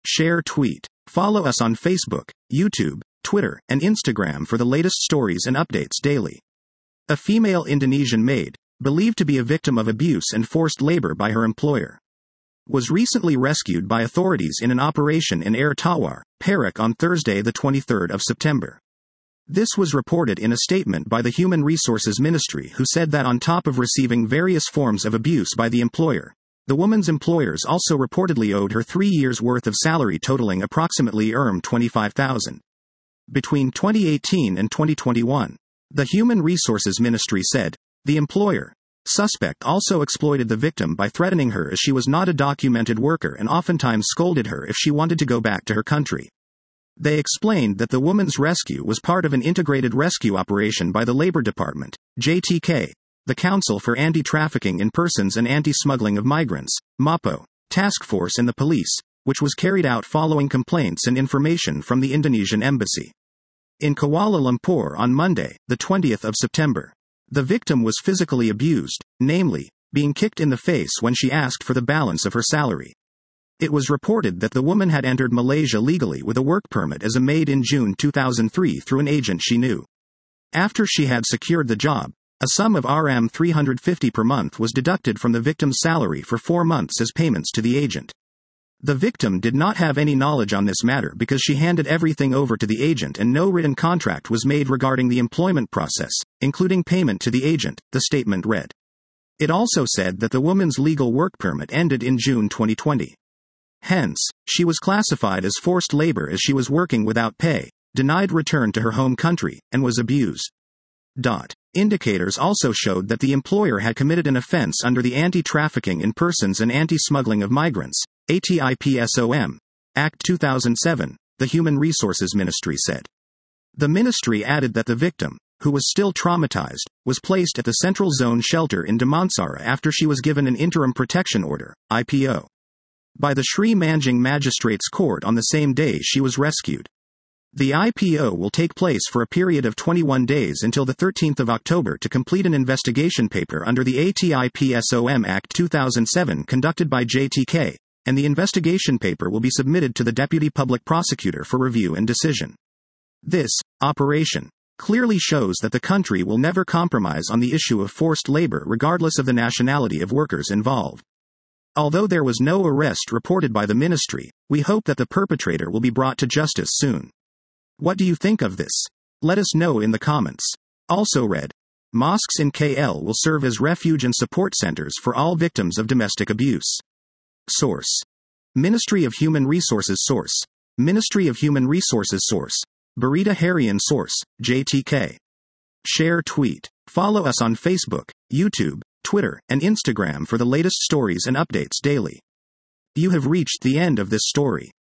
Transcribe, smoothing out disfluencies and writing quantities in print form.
Share tweet. Follow us on Facebook, YouTube, Twitter, and Instagram for the latest stories and updates daily. A female Indonesian maid, believed to be a victim of abuse and forced labor by her employer, was recently rescued by authorities in an operation in Air Tawar, Perak on Thursday the 23rd of September. This was reported in a statement by the Human Resources Ministry, who said that on top of receiving various forms of abuse by the employer, the woman's employers also reportedly owed her 3 years' worth of salary totaling approximately $25,000. Between 2018 and 2021, the Human Resources Ministry said, the employer, suspect also exploited the victim by threatening her as she was not a documented worker and oftentimes scolded her if she wanted to go back to her country. They explained that the woman's rescue was part of an integrated rescue operation by the Labor Department, JTK, the Council for Anti-Trafficking in Persons and Anti-Smuggling of Migrants, MAPO, task force and the police, which was carried out following complaints and information from the Indonesian embassy in Kuala Lumpur on Monday, the 20th of September. The victim was physically abused, namely, being kicked in the face when she asked for the balance of her salary. It was reported that the woman had entered Malaysia legally with a work permit as a maid in June 2003 through an agent she knew. After she had secured the job, a sum of Rm350 per month was deducted from the victim's salary for 4 months as payments to the agent. The victim did not have any knowledge on this matter because she handed everything over to the agent and no written contract was made regarding the employment process, including payment to the agent, the statement read. It also said that the woman's legal work permit ended in June 2020. Hence, she was classified as forced labor as she was working without pay, denied return to her home country, and was abused. Indicators also showed that the employer had committed an offense under the Anti-Trafficking in Persons and Anti-Smuggling of Migrants, ATIPSOM, Act 2007, the Human Resources Ministry said. The ministry added that the victim, who was still traumatized, was placed at the Central Zone Shelter in Damansara after she was given an Interim Protection Order, IPO, by the Sri Manjung Magistrates Court on the same day she was rescued. The IPO will take place for a period of 21 days until the 13th of October to complete an investigation paper under the ATIPSOM Act 2007 conducted by JTK, and the investigation paper will be submitted to the Deputy Public Prosecutor for review and decision. This operation clearly shows that the country will never compromise on the issue of forced labor regardless of the nationality of workers involved. Although there was no arrest reported by the ministry, we hope that the perpetrator will be brought to justice soon. What do you think of this? Let us know in the comments. Also read, mosques in KL will serve as refuge and support centers for all victims of domestic abuse. Source: Ministry of Human Resources. Source: Ministry of Human Resources. Source: Berita Harian. Source: JTK. Share tweet. Follow us on Facebook, YouTube, Twitter, and Instagram for the latest stories and updates daily. You have reached the end of this story.